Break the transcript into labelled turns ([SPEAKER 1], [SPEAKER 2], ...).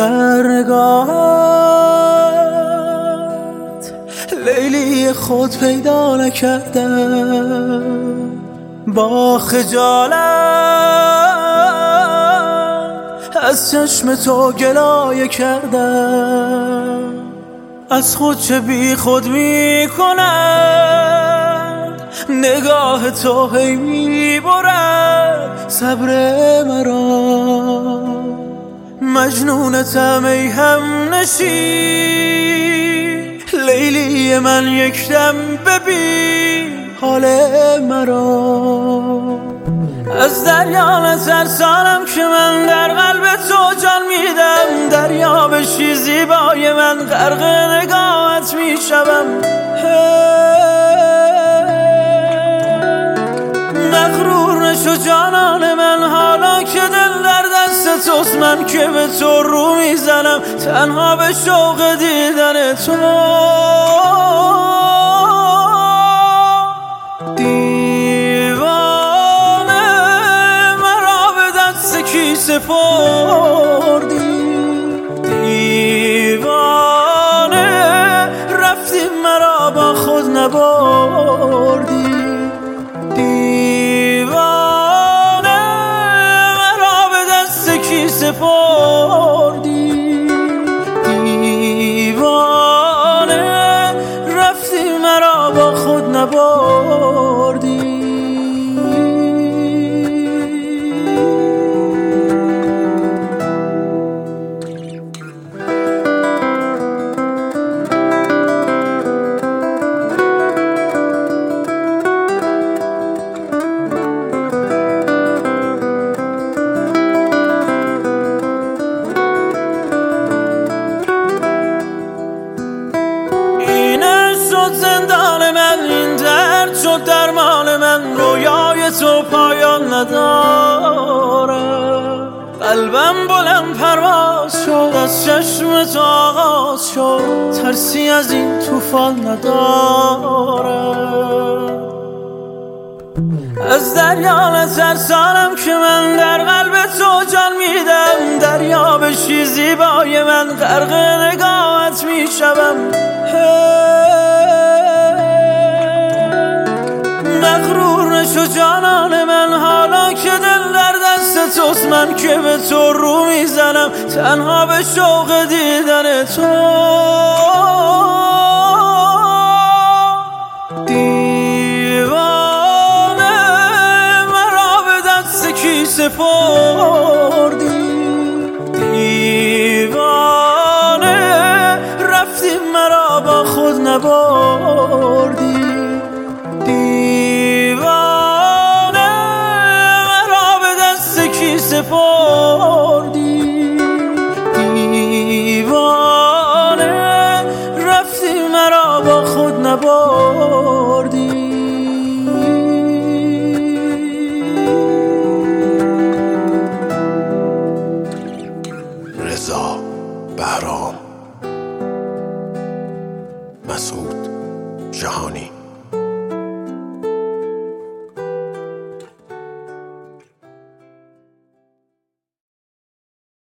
[SPEAKER 1] در نگاهت لیلی خود پیدا نکردم، با خجالت از چشم تو گلایه کردم. از خود چه بی خود می کند نگاه تو، هی می برد صبر مرا. مجنونتم ای همنشین، لیلی من یک دم ببین حال مرا. از دریا نترسانم که من در قلب تو جان میدم، دریا بشی زیبای من غرق نگاهت میشوم. مغرور نشو جانان من، حالا که دل در دست توست، من که به تو رو میزنم تنها به شوق دیدن تو. سپردی دیوانه، رفتی مرا با خود نبردی. دیوانه مرا به دست کی سپردی؟ دیوانه رفتی مرا با خود نبردی. زندان من این درد شد درمان من، رویای تو پایان نداره. قلبم بلند پرواز شد، از چشم تو آغاز شد، ترسی از این طوفان نداره. از دریا نترسانم که من در قلب تو جان میدم، دریا بشی زیبای من غرق نگاهت میشوم. مغرور نشو جانان من، حالا که دل در دست توست، من که به تو رو میزنم تنها به شوق دیدن تو. دیوانه مرا به دست کی سپردی؟